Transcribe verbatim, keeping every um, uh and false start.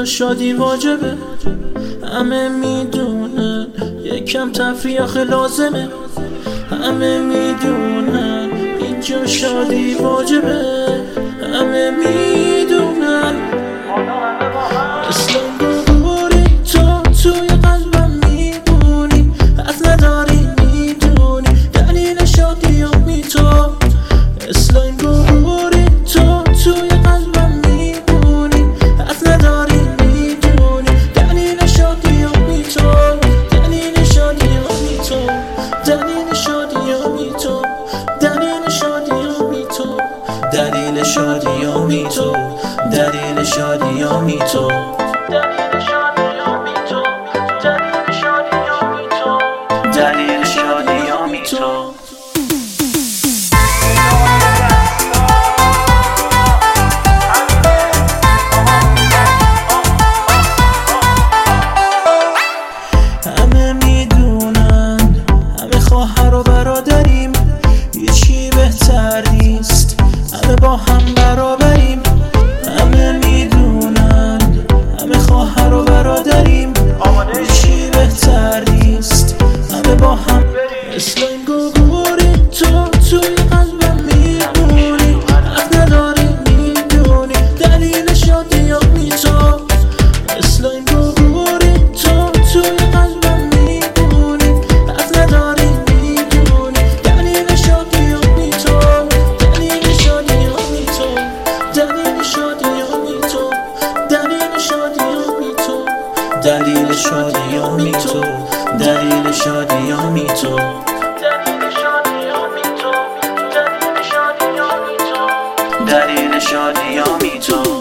شادی واجبه، همه میدونن یکم تفریح آخه لازمه، همه میدونن اینجا شادی واجبه، همه میدونن اسلام بگوری تو توی قلبم میبونی، حد نداری میدونی دلیل شادی آمی تو. اسلام بگوری تو توی قلبم میبونی، حد نداری میدونی دلیل شادی آمی تو، دلیل شادی آمی تو، دلیل شادی آمی تو، دلیل شادی آمی تو، دلیل شادی آمی تو، دلیل شادی آمی تو، دلیل شادی آمی تو، دلیل شادی آمی تو، دلیل شادی آمی تو. همه میدونن همه خواهر و برادریم، هیچی بهتر نیست، همه با هم برابریم. همه میدونن همه خواهر و برادریم، هیچی بهتر نیست، همه با هم. اسلام گوگوری تو توی قلبم میبونی، حد نداری میدونی دلیل شادی آمی تو. اسلام گوگوری تو توی قلبم میبونی، حد نداری میدونی دلیل شادی آمی تو، دلیل شادی آمی تو، دلیل شادی آمی تو، دلیل شادی آمی تو، دلیل شادی آمی تو، دلیل شادی آمی تو، دلیل شادی آمی تو، دلیل شادی آمی تو، دلیل شادی آمی تو.